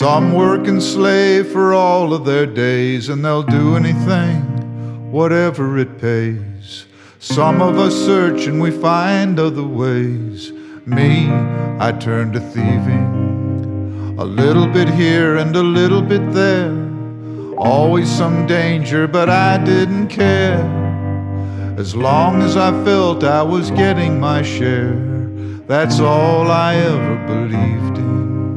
Some work and slave for all of their days, and they'll do anything, whatever it pays. Some of us search and we find other ways. Me, I turn to thieving, a little bit here and a little bit there. Always some danger, but I didn't care. As long as I felt I was getting my share, that's all I ever believed in.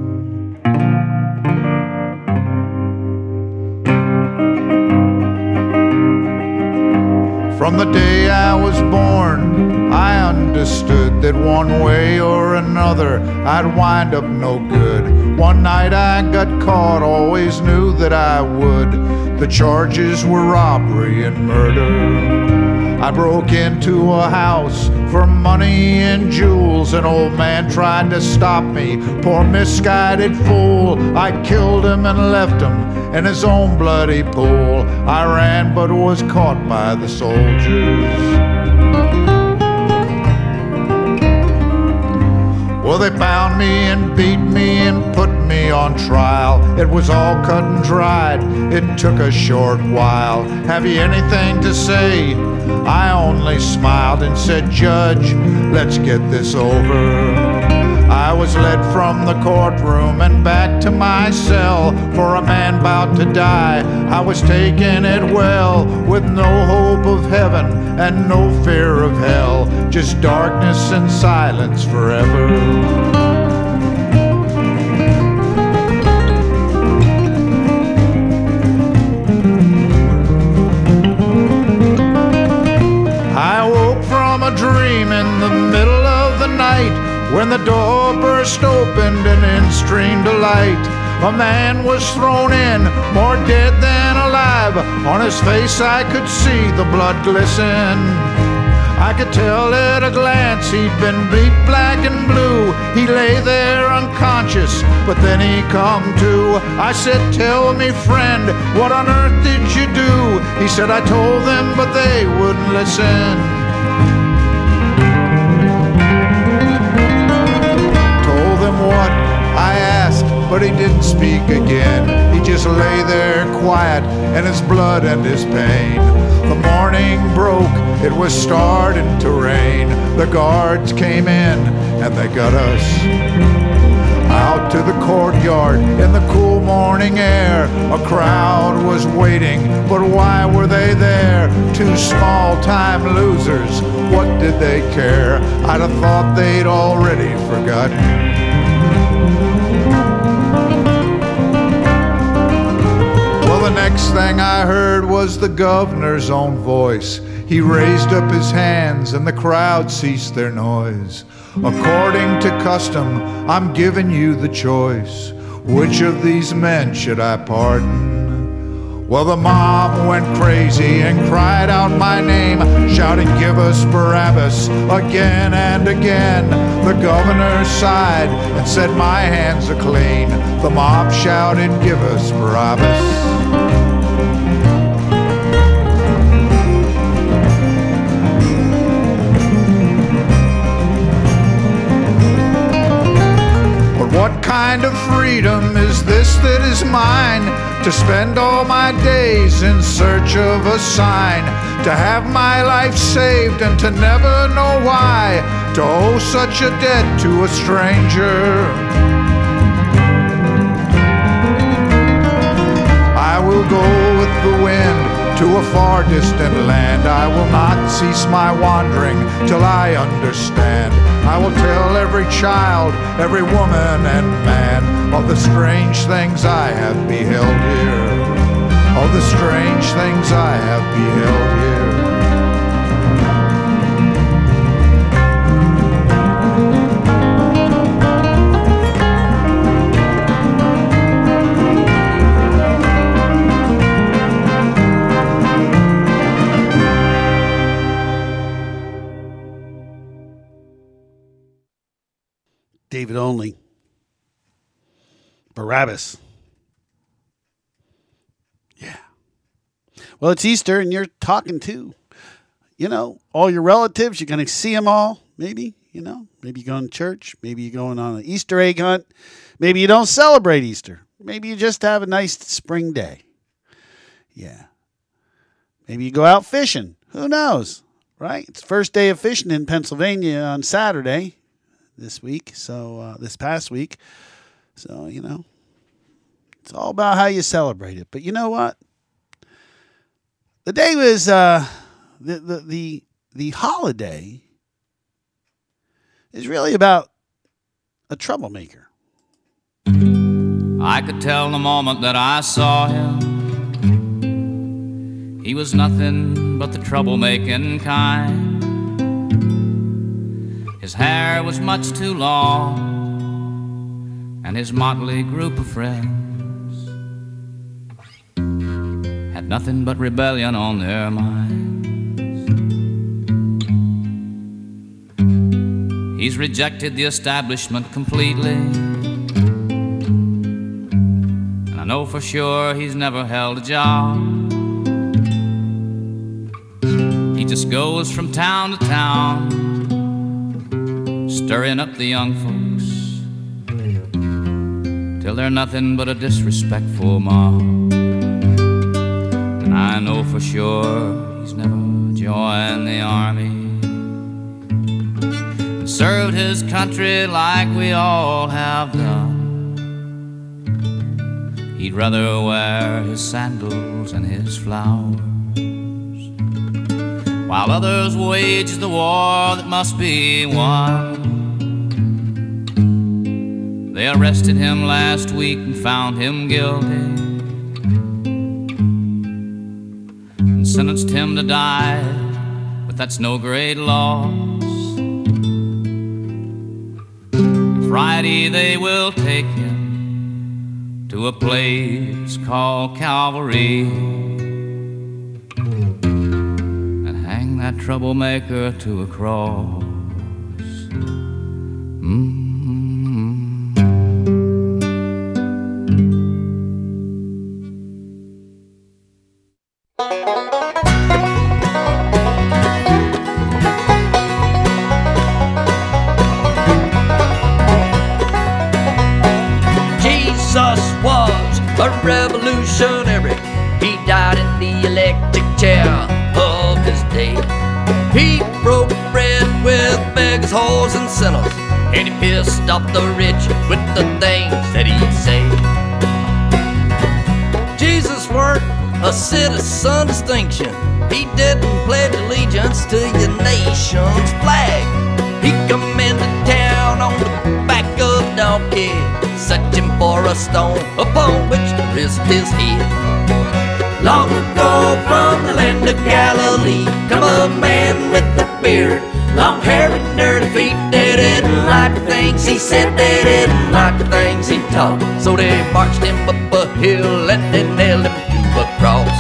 From the day I was born, I understood that one way or another I'd wind up no good. One night I got caught, always knew that I would. The charges were robbery and murder. I broke into a house for money and jewels. An old man tried to stop me, poor misguided fool. I killed him and left him in his own bloody pool. I ran but was caught by the soldiers. Well, they bound me and beat me and put me on trial. It was all cut and dried, it took a short while. Have you anything to say? I only smiled and said, Judge, let's get this over. I was led from the courtroom and back to my cell. For a man about to die, I was taking it well, with no hope of heaven and no fear of hell, just darkness and silence forever. I woke from a dream in the middle of the night, when the door burst open and in streamed a light. A man was thrown in, more dead than alive. On his face I could see the blood glisten. I could tell at a glance he'd been beat black and blue. He lay there unconscious, but then he come to. I said, tell me, friend, what on earth did you do? He said, I told them, but they wouldn't listen. Told them what? I asked, but he didn't speak again. He just lay there quiet in his blood and his pain. The morning broke, it was starting to rain. The guards came in and they got us out to the courtyard in the cool morning air. A crowd was waiting, but why were they there? Two small-time losers, what did they care? I'd have thought they'd already forgotten. The next thing I heard was the governor's own voice. He raised up his hands and the crowd ceased their noise. According to custom, I'm giving you the choice. Which of these men should I pardon? Well, the mob went crazy and cried out my name, shouting, give us Barabbas, again and again. The governor sighed and said, my hands are clean. The mob shouted, give us Barabbas. What kind of freedom is this that is mine? To spend all my days in search of a sign, to have my life saved and to never know why, to owe such a debt to a stranger. I will go with the wind to a far distant land. I will not cease my wandering till I understand. I will tell every child, every woman and man of the strange things I have beheld here, of the strange things I have beheld here. David Only. Barabbas. Yeah. Well, it's Easter and you're talking to, all your relatives. You're going to see them all, maybe, maybe you're going to church. Maybe you're going on an Easter egg hunt. Maybe you don't celebrate Easter. Maybe you just have a nice spring day. Yeah. Maybe you go out fishing. Who knows, right? It's first day of fishing in Pennsylvania on Saturday this past week. So, it's all about how you celebrate it. But you know what? The day was, the holiday is really about a troublemaker. I could tell the moment that I saw him, he was nothing but the troublemaking kind. His hair was much too long, and his motley group of friends had nothing but rebellion on their minds. He's rejected the establishment completely, and I know for sure he's never held a job. He just goes from town to town, stirring up the young folks till they're nothing but a disrespectful mob. And I know for sure he's never joined the army and served his country like we all have done. He'd rather wear his sandals and his flowers while others wage the war that must be won. They arrested him last week and found him guilty and sentenced him to die, but that's no great loss. Friday they will take him to a place called Calvary and hang that troublemaker to a cross. Revolutionary, he died in the electric chair of his day. He broke bread with beggars, whores, and sinners, and he pissed off the rich with the things that he'd say. Jesus weren't a citizen distinction. He didn't pledge allegiance to your nation's flag. He come into town on the back of a donkey, searching for a stone upon which to rest his head. Long ago from the land of Galilee come a man with a beard, long hair and dirty feet. They didn't like the things he said, they didn't like the things he taught, so they marched him up a hill and they nailed him to a cross.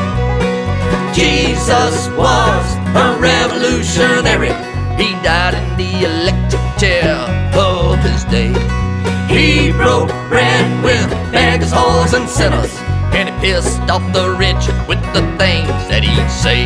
Jesus was a revolutionary, he died in the electric chair of his day. He broke bread with beggars, whores, and sinners, and he pissed off the rich with the things that he'd say.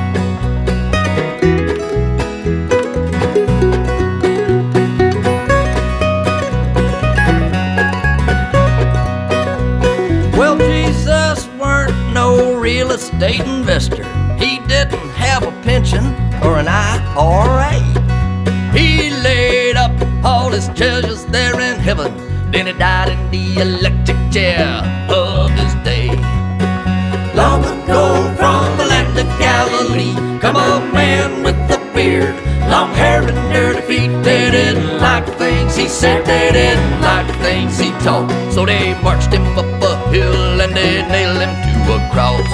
Well, Jesus weren't no real estate investor. He didn't have a pension or an IRA. He laid up all his treasures there in heaven, then he died in the electric chair of his day. Long ago from the land of Galilee come a man with a beard, long hair and dirty feet. They didn't like the things he said, they didn't like the things he taught, so they marched him up a hill and they nailed him to a cross.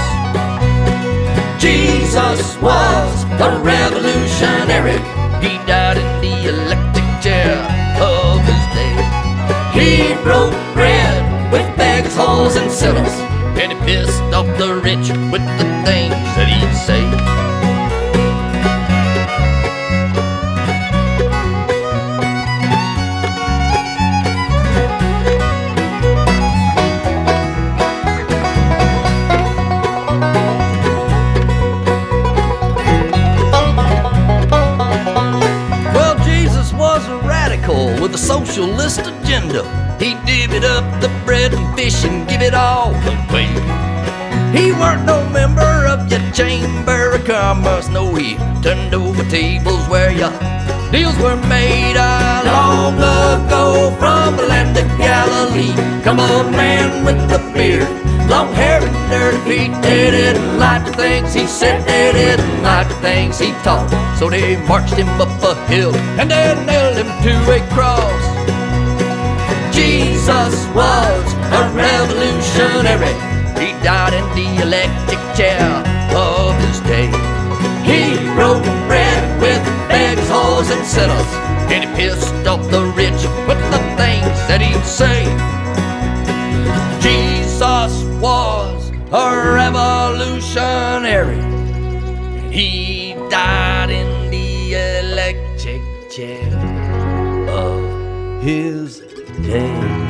Jesus was a revolutionary, he died in the electric chair of his day. He broke bread with beggars, whores, and sinners, and he pissed off the rich with the things that he'd say. With a socialist agenda, he divvied up the bread and fish and give it all away. He weren't no member of your chamber of commerce. No, he turned over tables where your deals were made. Long ago from the land of Galilee come a man with a beard, long hair and dirty feet. They didn't like the things he said, they didn't like the things he taught. So they marched him up a hill and they nailed him to a cross. Jesus was a revolutionary. He died in the electric chair of his day. He broke bread with beggars, whores, and sinners, and he pissed off the rich with the things that he'd say. Jesus was a revolutionary, and he died in the electric chair of his day.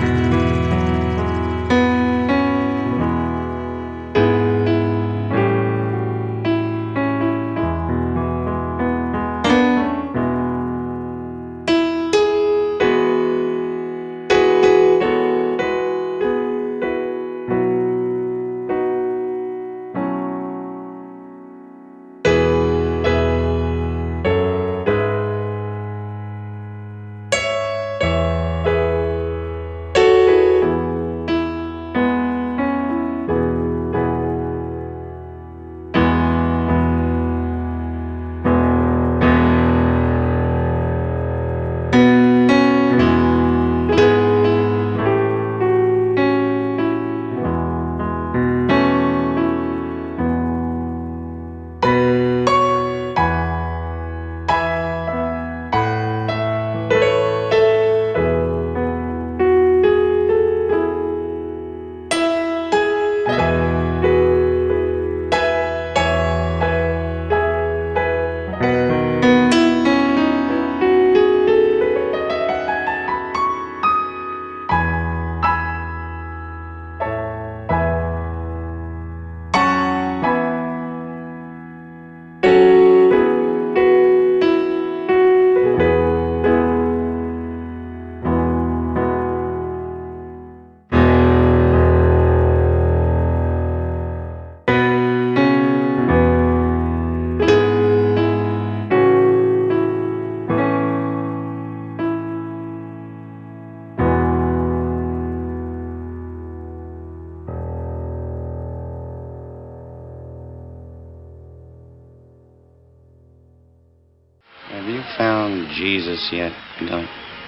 Have you found Jesus yet, Doc?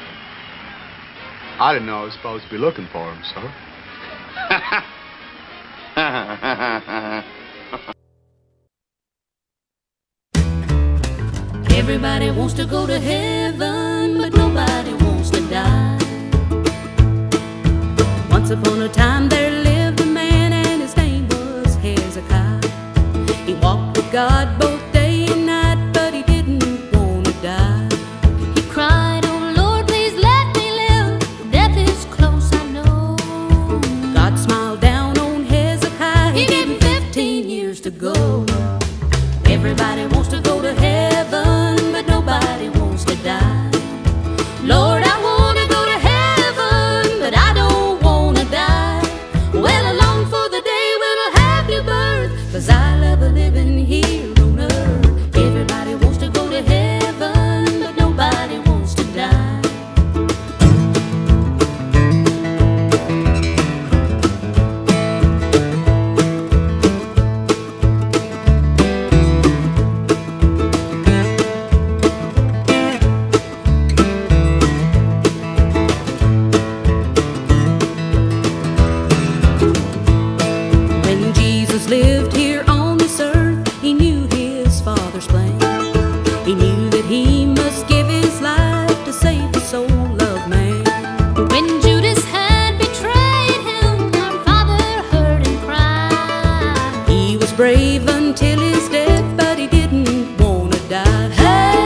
I didn't know I was supposed to be looking for him, sir. Everybody wants to go to heaven, but nobody wants to die. Once upon a time there lived a man, and his name was Hezekiah. He walked with God both day and night, but he didn't want to die. He cried, "Oh Lord, please let me live. Death is close, I know." God smiled down on Hezekiah. He gave him 15 years to go. Everybody wants to go to heaven, but nobody wants to die. Lord, I want to go to heaven, but I don't want to die. Well, I long for the day when I'll have new birth, 'cause I love living here on earth. Everybody wants to go to heaven, but nobody wants to die. Lived here on this earth, he knew his Father's plan. He knew that he must give his life to save the soul of man. When Judas had betrayed him, our Father heard him cry. He was brave until his death, but he didn't want to die. Hey!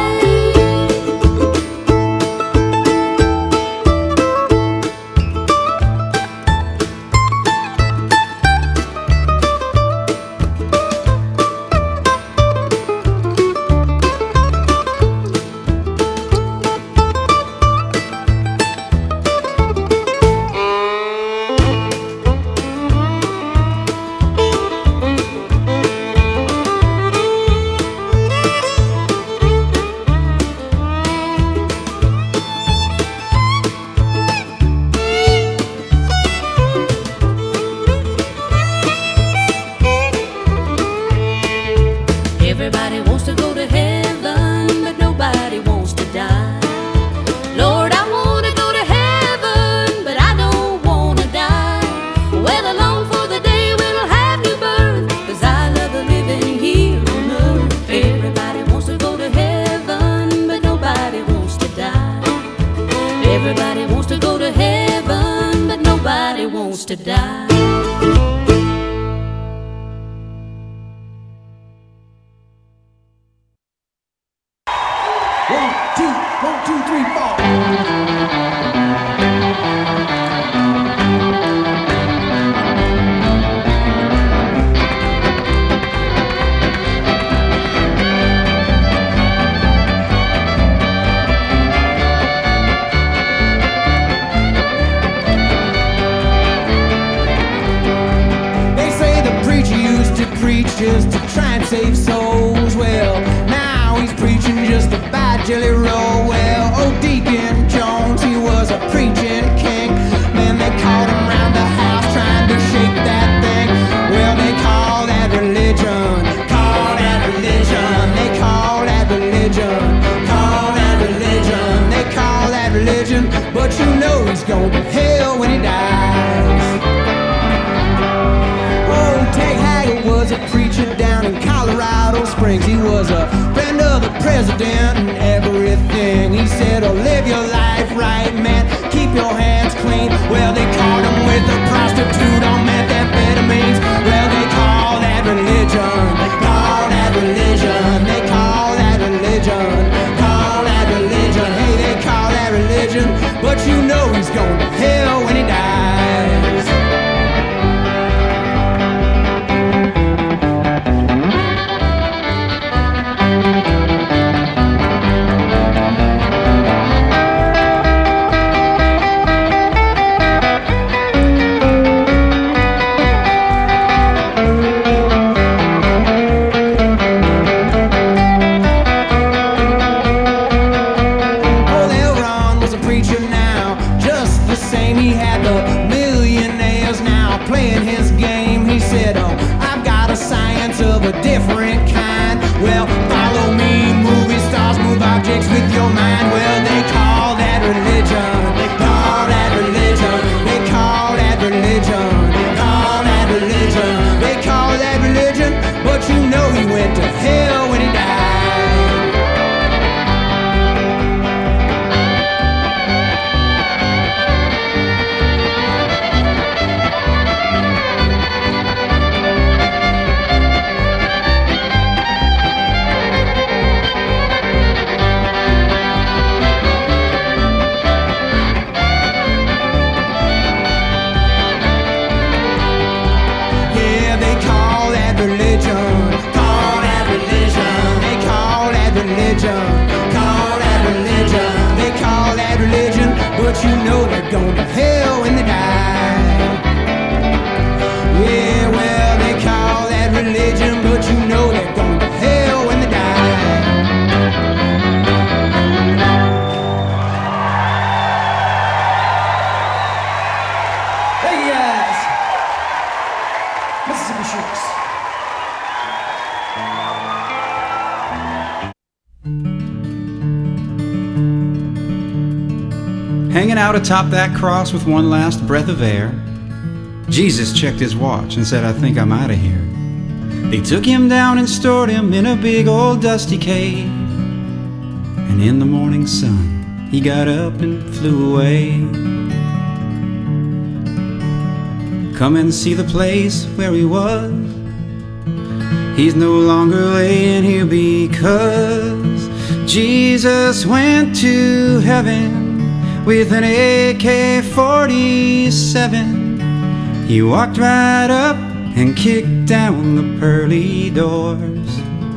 supposed to die. One, two, three, four. They say the preacher used to preach just to try and save souls. Well, now he's preaching just to buy Jelly Roll. Well, old Deacon Jones, he was a preaching king. Then they called him round the house trying to shake that thing. Well, they call that religion. Call that religion. They call that religion. Call that religion. They call that religion. But you know he's going to hell when he dies. Oh, Ted Haggard was a preacher down in Colorado Springs. He was a friend of the president and everything. He said, oh, live your life right, man. Keep your hands clean. Well, they caught him with a prostitute on methamphetamines. Well, they call that religion. Call that religion. They call that religion. Call that religion. Hey, they call that religion. But you know he's going to hell when he dies. Different kind. Well, follow me, movie stars, move objects with your mind. Well, they call that religion. They call that religion. They call that religion. Call that religion. They call that religion. But you know he went to hell when he died. But you know they're going to hell when they die. Yeah, well, they call that religion, but you know they're going to hell when they die. Thank you guys. Mississippi Sheiks. Hanging out atop that cross with one last breath of air, Jesus checked his watch and said, I think I'm out of here. They took him down and stored him in a big old dusty cave. And in the morning sun, he got up and flew away. Come and see the place where he was. He's no longer laying here because Jesus went to heaven with an AK-47. He walked right up and kicked down the pearly doors.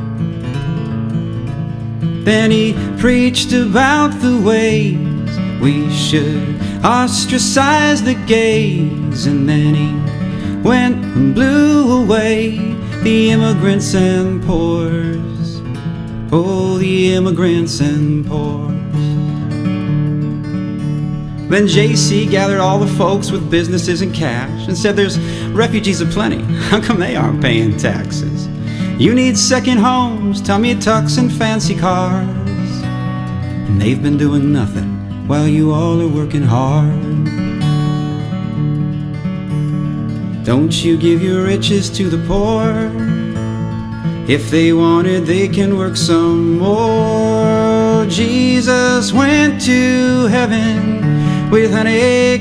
Then he preached about the ways we should ostracize the gays. And then he went and blew away the immigrants and poors. Oh, the immigrants and poors. Then JC gathered all the folks with businesses and cash and said, there's refugees aplenty, how come they aren't paying taxes? You need second homes, tummy tucks and fancy cars. And they've been doing nothing while you all are working hard. Don't you give your riches to the poor. If they wanted, they can work some more. Jesus went to heaven with an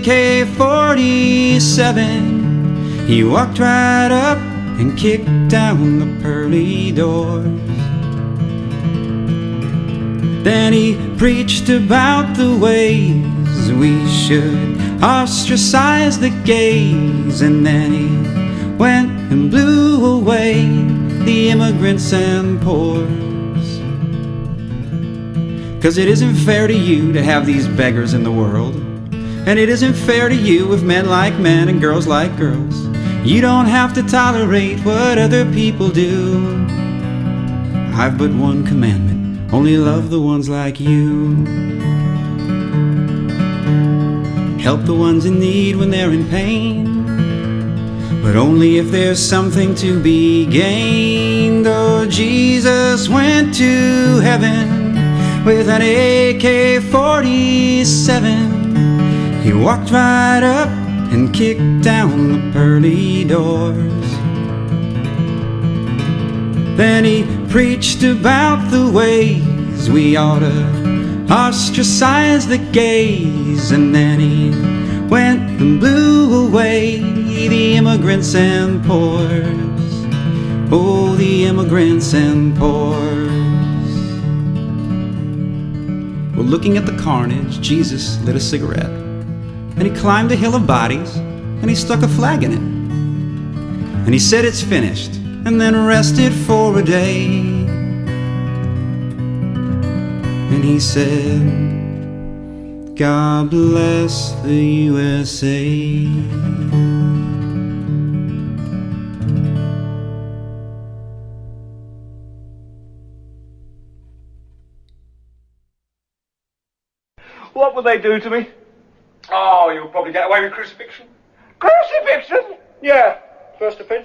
AK-47. He walked right up and kicked down the pearly doors. Then he preached about the ways we should ostracize the gays, and then he went and blew away the immigrants and poors. 'Cause it isn't fair to you to have these beggars in the world, and it isn't fair to you if men like men and girls like girls. You don't have to tolerate what other people do. I've but one commandment: only love the ones like you. Help the ones in need when they're in pain, but only if there's something to be gained. Oh, Jesus went to heaven with an AK-47. He walked right up and kicked down the pearly doors. Then he preached about the ways we ought to ostracize the gays, and then he went and blew away the immigrants and poors. Oh, the immigrants and poors. Well, looking at the carnage, Jesus lit a cigarette, and he climbed a hill of bodies, and he stuck a flag in it. And he said, "It's finished," and then rested for a day. And he said, "God bless the USA." What would they do to me? Oh, you'll probably get away with crucifixion. Crucifixion? Yeah, first offence.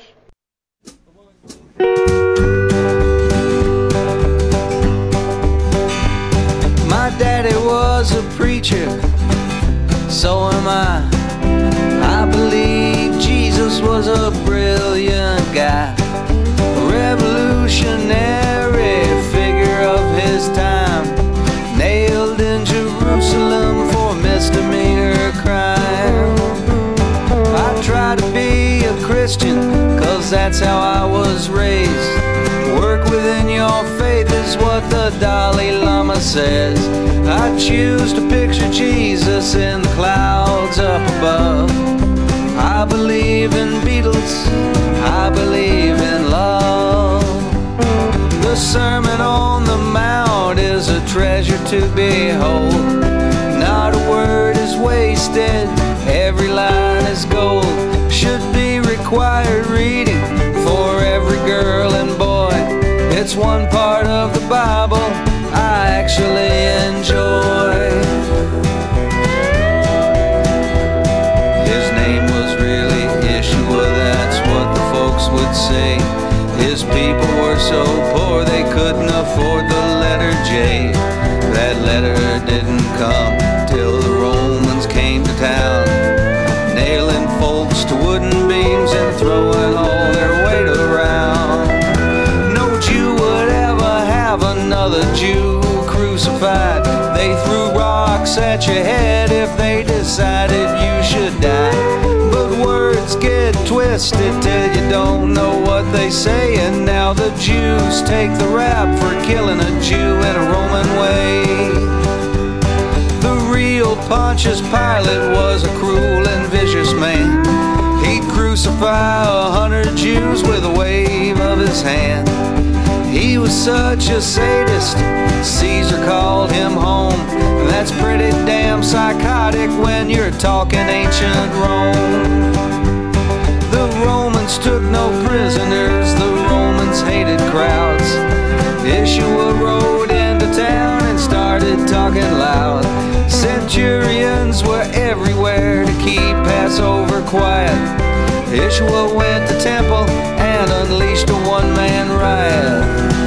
My daddy was a preacher, so am I. I believe Jesus was a brilliant guy, a revolutionary figure of his time, nailed in Jerusalem for misdemeanor crime. I try to be a Christian, 'cause that's how I was raised. Work within your faith is what the Dalai Lama says. I choose to picture Jesus in the clouds up above. I believe in Beatles, I believe in love. The Sermon on the Mount is a treasure to behold. Not a word is wasted, every line is gold. Should be required reading for every girl and boy. It's one part of the Bible I actually enjoy. His name was really Yeshua, that's what the folks would say. His people were so poor they couldn't afford the letter J. That letter didn't come till the Romans came to town, nailing folks to wooden beams and throwing all their weight around. No Jew would ever have another Jew crucified. They threw rocks at your head if they decided you should die. But words get twisted till you don't know what they say, and now the Jews take the rap for killing a Jew in a Roman way. The real Pontius Pilate was a cruel and vicious man. He'd crucify 100 Jews with a wave of his hand. He was such a sadist, Caesar called him home. That's pretty damn psychotic when you're talking ancient Rome. The Romans took no prisoners, the Romans hated crowds. Yeshua rode into town and started talking loud. Centurions were everywhere to keep Passover quiet. Yeshua went to temple and unleashed a one-man riot.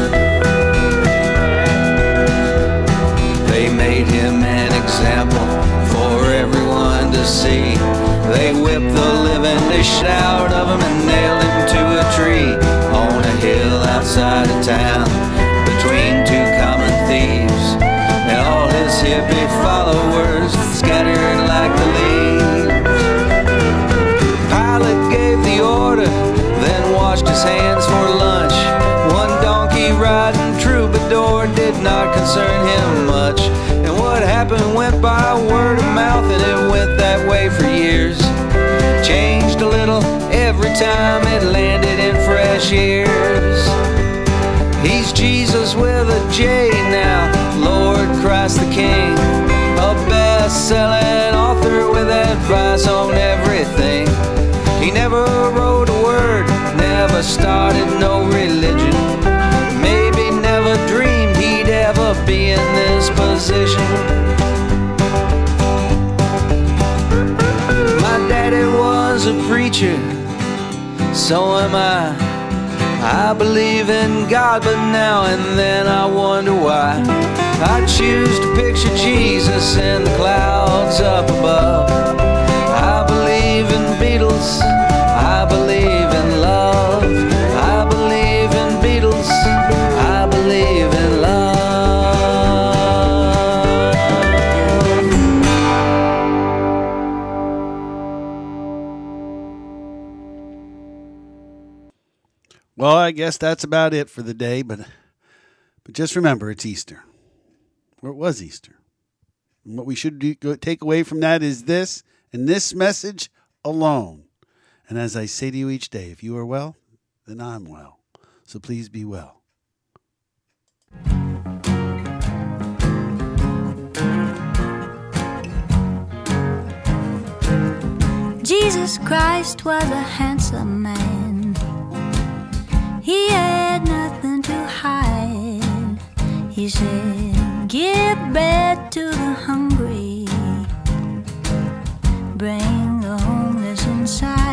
They made him an example for everyone to see. They whipped the living shit out of him and nailed him to a tree on a hill outside of town between two common thieves. And all his hippie followers scattered like his hands for lunch. One donkey riding troubadour did not concern him much. And what happened went by word of mouth, and it went that way for years. Changed a little every time it landed in fresh ears. He's Jesus with a J now, Lord Christ the King. A best-selling author with advice on everything. He never wrote a word, never started no religion. Maybe never dreamed he'd ever be in this position. My daddy was a preacher, so am I. I believe in God, but now and then I wonder why. I choose to picture Jesus in the clouds up above. I believe in Beatles, I believe in love. I believe in Beatles, I believe in love. Well, I guess that's about it for the day, but just remember, it's Easter. Or it was Easter. And what we should take away from that is this, and this message alone. And as I say to you each day, if you are well, then I'm well. So please be well. Jesus Christ was a handsome man. He had nothing to hide. He said, give bread to the hungry, bring the homeless inside.